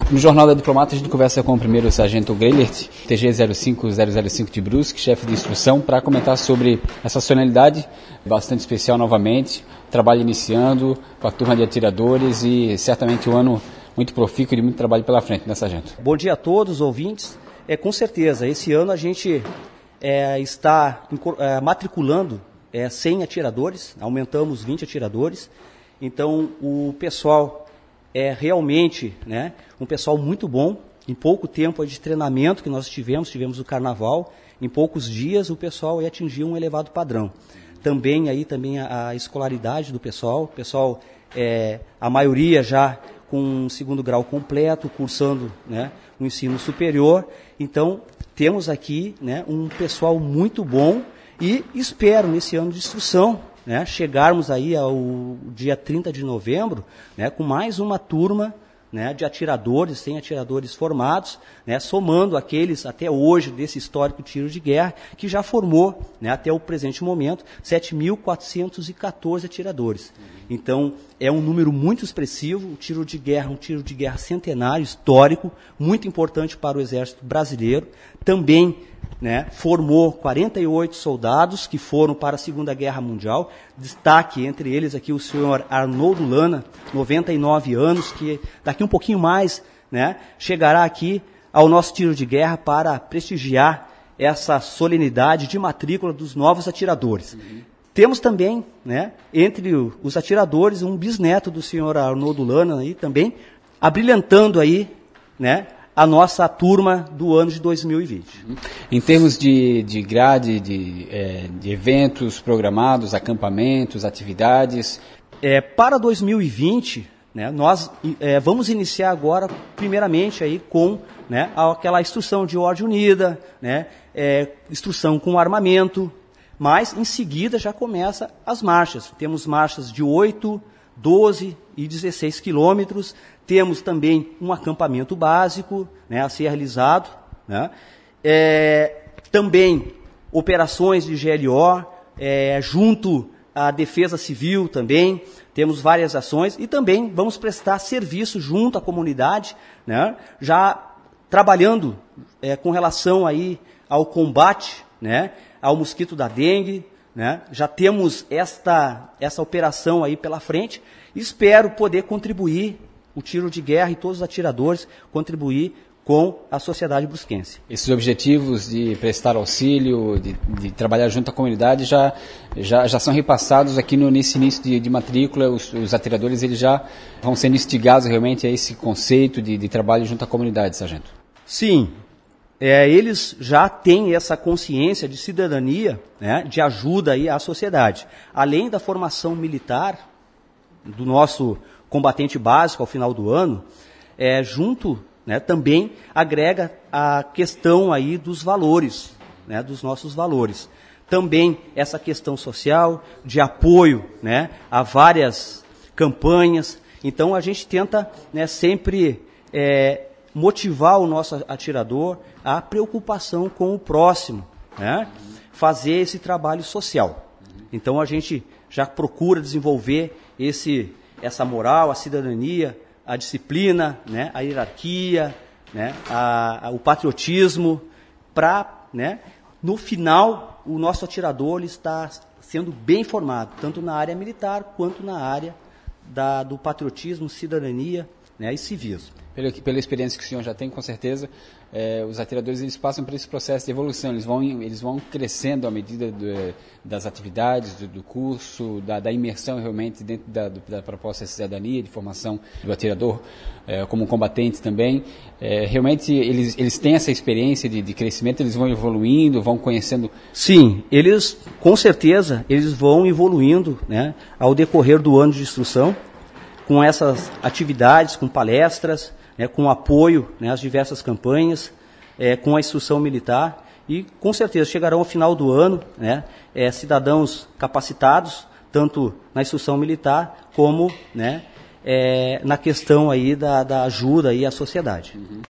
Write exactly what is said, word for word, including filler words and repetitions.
No Jornal da Diplomata a gente conversa com o primeiro sargento Greilert, T G zero cinco zero zero cinco de Brusque, chefe de instrução, para comentar sobre essa solenidade bastante especial novamente, trabalho iniciando com a turma de atiradores e certamente um ano muito profícuo e de muito trabalho pela frente, né, sargento? Bom dia a todos, ouvintes. É, com certeza, esse ano a gente é, está é, matriculando é, cem atiradores, aumentamos vinte atiradores, então o pessoal é realmente, né, um pessoal muito bom. Em pouco tempo de treinamento que nós tivemos, tivemos o carnaval, em poucos dias o pessoal atingiu um elevado padrão. Também aí também a, a escolaridade do pessoal, o pessoal, é, a maioria já com um segundo grau completo, cursando, né, o ensino superior. Então temos aqui, né, um pessoal muito bom e espero nesse ano de instrução, né, chegarmos aí ao dia trinta de novembro, né, com mais uma turma, né, de atiradores, cem atiradores formados, né, somando aqueles até hoje desse histórico tiro de guerra, que já formou, né, até o presente momento, sete mil quatrocentos e quatorze atiradores. Então, é um número muito expressivo. O tiro de guerra, um tiro de guerra centenário, histórico, muito importante para o Exército Brasileiro. Também, né, formou quarenta e oito soldados que foram para a Segunda Guerra Mundial. Destaque entre eles aqui o senhor Arnoldo Lana, noventa e nove anos, que daqui um pouquinho mais, né, chegará aqui ao nosso tiro de guerra para prestigiar essa solenidade de matrícula dos novos atiradores. Uhum. Temos também, né, entre os atiradores, um bisneto do senhor Arnoldo Lana, aí, também abrilhantando aí, né, a nossa turma do ano de dois mil e vinte. Em termos de, de grade, de, é, de eventos programados, acampamentos, atividades? É, para dois mil e vinte, né, nós é, vamos iniciar agora, primeiramente, aí, com, né, aquela instrução de ordem unida, né, é, instrução com armamento, mas em seguida já começa as marchas. Temos marchas de oito, doze e dezesseis quilômetros. Temos também um acampamento básico, né, a ser realizado, né? É, também operações de G L O, é, junto à Defesa Civil também. Temos várias ações e também vamos prestar serviço junto à comunidade, né, já trabalhando é, com relação aí ao combate, né, ao mosquito da dengue, né? Já temos esta, essa operação aí pela frente. Espero poder contribuir, o tiro de guerra e todos os atiradores, contribuir com a sociedade brusquense. Esses objetivos de prestar auxílio, de, de trabalhar junto à comunidade, já, já, já são repassados aqui no, nesse início de, de matrícula. Os, os atiradores eles já vão sendo instigados realmente a esse conceito de, de trabalho junto à comunidade, sargento? Sim. É, eles já têm essa consciência de cidadania, né, de ajuda aí à sociedade. Além da formação militar do nosso combatente básico ao final do ano, é, junto, né, também agrega a questão aí dos valores, né, dos nossos valores. Também essa questão social, de apoio, né, a várias campanhas. Então a gente tenta, né, sempre é, motivar o nosso atirador a preocupação com o próximo, né? Fazer esse trabalho social. Então a gente já procura desenvolver esse, essa moral, a cidadania, a disciplina, né? A hierarquia, né? a, a, o patriotismo, para, né, no final o nosso atirador ele está sendo bem formado, tanto na área militar quanto na área da, do patriotismo, cidadania, né, e civismo. Pela, pela experiência que o senhor já tem, com certeza, é, os atiradores eles passam por esse processo de evolução, eles vão, eles vão crescendo à medida do, das atividades, do, do curso, da, da imersão realmente dentro da, do, da proposta de cidadania, de formação do atirador é, como combatente também. É, realmente eles, eles têm essa experiência de, de crescimento, eles vão evoluindo, vão conhecendo... Sim, eles, com certeza, eles vão evoluindo, né, ao decorrer do ano de instrução, com essas atividades, com palestras, né, com apoio, né, às diversas campanhas, é, com a instrução militar, e com certeza chegarão ao final do ano, né, é, cidadãos capacitados, tanto na instrução militar como, né, é, na questão aí da, da ajuda aí à sociedade. Uhum.